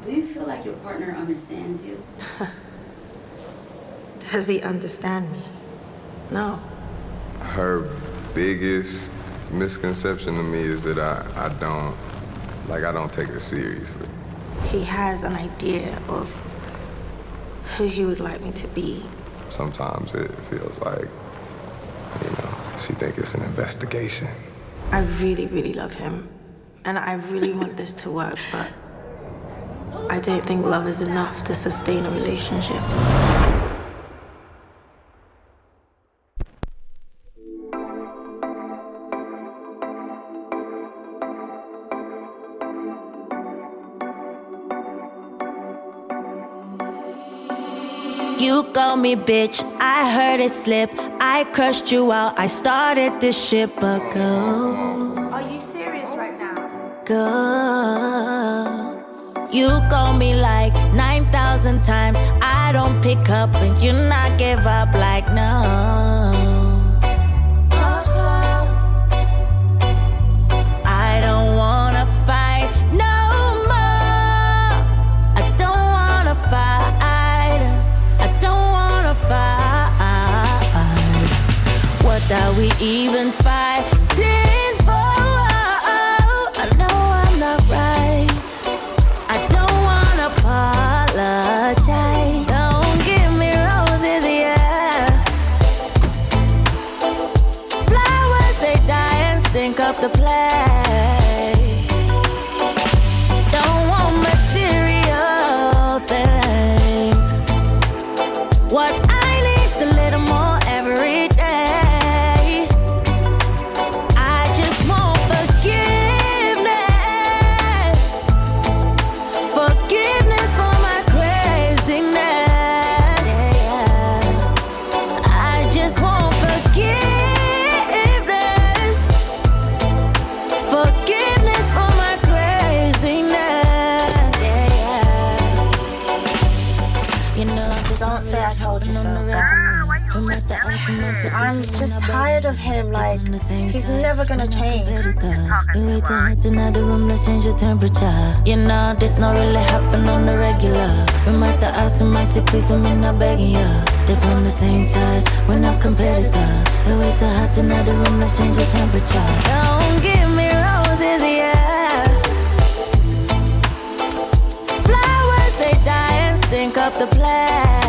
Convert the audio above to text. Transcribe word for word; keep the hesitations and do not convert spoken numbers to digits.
Do you feel like your partner understands you? Does he understand me? No. Her biggest misconception of me is that I, I don't, like, I don't take her seriously. He has an idea of who he would like me to be. Sometimes it feels like, you know, she thinks it's an investigation. I really, really love him. And I really want this to work, but I don't think love is enough to sustain a relationship. You called me bitch, I heard it slip. I crushed you out, I started this shit, but go. Are you serious right now? Go. You call me like nine thousand times. I don't pick up and you not give up like no. I don't wanna fight no more. I don't wanna fight. I don't wanna fight. What are we even fighting for? I know I'm not right. I don't wanna apologize. Don't give me roses, yeah. Flowers, they die and stink up the place. Don't want material things. What I need's a little more every day. I just want forgiveness. Forgiveness for my craziness. Yeah. I just want forgiveness. Forgiveness for my craziness. Yeah. You know, just Don't say I told you so. I'm just tired of him, like, he's never gonna change. You wait to hot another room, let's change the temperature. You know, this not really happen on the regular. We might the ask and might say please, but me not begging ya. They're from the same side, we're not competitor. You wait to hot another room, let's change the temperature. Don't give me roses, yeah. Flowers, they die and stink up the place.